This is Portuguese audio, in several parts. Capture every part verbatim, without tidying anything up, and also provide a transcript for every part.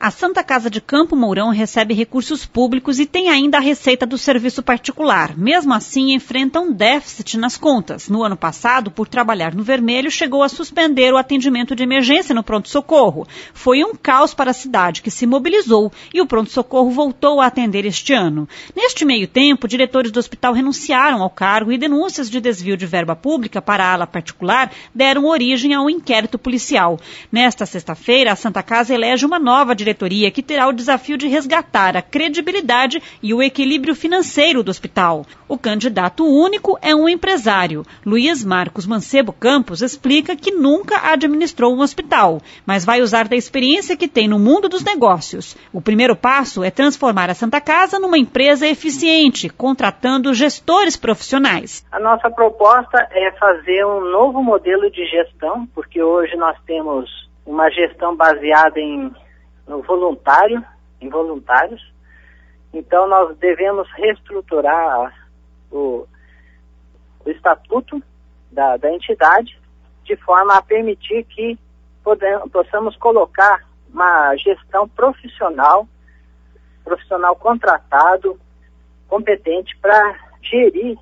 A Santa Casa de Campo Mourão recebe recursos públicos e tem ainda a receita do serviço particular. Mesmo assim, enfrenta um déficit nas contas. No ano passado, por trabalhar no vermelho, chegou a suspender o atendimento de emergência no pronto-socorro. Foi um caos para a cidade, que se mobilizou, e o pronto-socorro voltou a atender este ano. Neste meio tempo, diretores do hospital renunciaram ao cargo e denúncias de desvio de verba pública para a ala particular deram origem a um inquérito policial. Nesta sexta-feira, a Santa Casa elege uma nova diretoria que terá o desafio de resgatar a credibilidade e o equilíbrio financeiro do hospital. O candidato único é um empresário. Luiz Marcos Mancebo Campos explica que nunca administrou um hospital, mas vai usar da experiência que tem no mundo dos negócios. O primeiro passo é transformar a Santa Casa numa empresa eficiente, contratando gestores profissionais. A nossa proposta é fazer um novo modelo de gestão, porque hoje nós temos uma gestão baseada em no voluntário, em voluntários. Então nós devemos reestruturar o, o estatuto da, da entidade de forma a permitir que podemos, possamos colocar uma gestão profissional, profissional contratado, competente para gerir,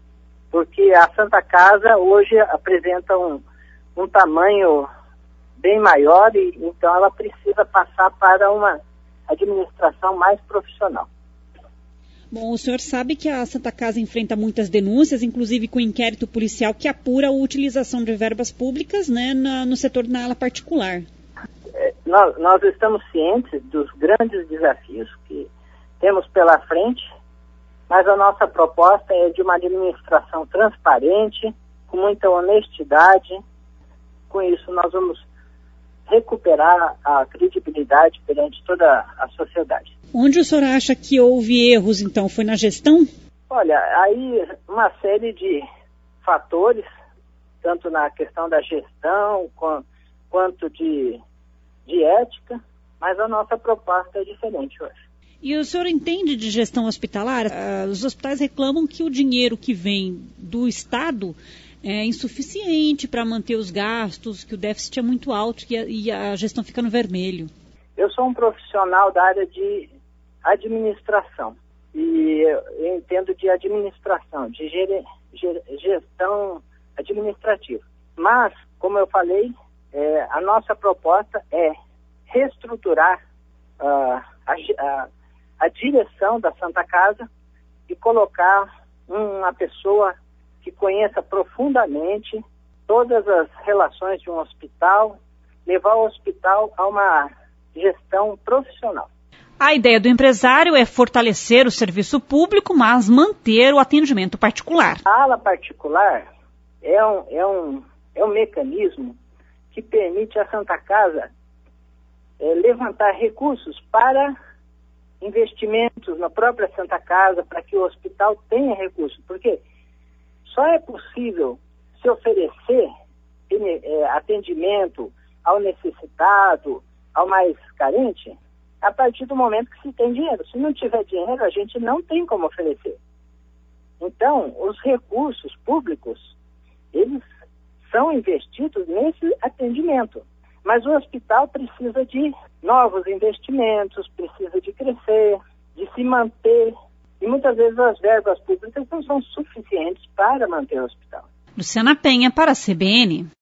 porque a Santa Casa hoje apresenta um, um tamanho bem maior e então ela precisa passar para uma administração mais profissional. Bom, o senhor sabe que a Santa Casa enfrenta muitas denúncias, inclusive com o inquérito policial que apura a utilização de verbas públicas, né, na, no setor na ala particular. É, nós, nós estamos cientes dos grandes desafios que temos pela frente, mas a nossa proposta é de uma administração transparente, com muita honestidade. Com isso nós vamos recuperar a credibilidade perante toda a sociedade. Onde o senhor acha que houve erros, então? Foi na gestão? Olha, aí uma série de fatores, tanto na questão da gestão, com, quanto de, de ética, mas a nossa proposta é diferente hoje. E o senhor entende de gestão hospitalar? Uh, os hospitais reclamam que o dinheiro que vem do Estado é insuficiente para manter os gastos, que o déficit é muito alto e a, e a gestão fica no vermelho. Eu sou um profissional da área de administração e eu entendo de administração, de ger, ger, gestão administrativa. Mas, como eu falei, é, a nossa proposta é reestruturar uh, a, a, a direção da Santa Casa e colocar uma pessoa que conheça profundamente todas as relações de um hospital, levar o hospital a uma gestão profissional. A ideia do empresário é fortalecer o serviço público, mas manter o atendimento particular. A ala particular é um, é um, é um mecanismo que permite à Santa Casa é, levantar recursos para investimentos na própria Santa Casa, para que o hospital tenha recursos. Porque só é possível se oferecer é, atendimento ao necessitado, ao mais carente, a partir do momento que se tem dinheiro. Se não tiver dinheiro, a gente não tem como oferecer. Então, os recursos públicos, eles são investidos nesse atendimento. Mas o hospital precisa de novos investimentos, precisa de crescer, de se manter. E muitas vezes as verbas públicas não são suficientes para manter o hospital. Luciana Penha, para a C B N.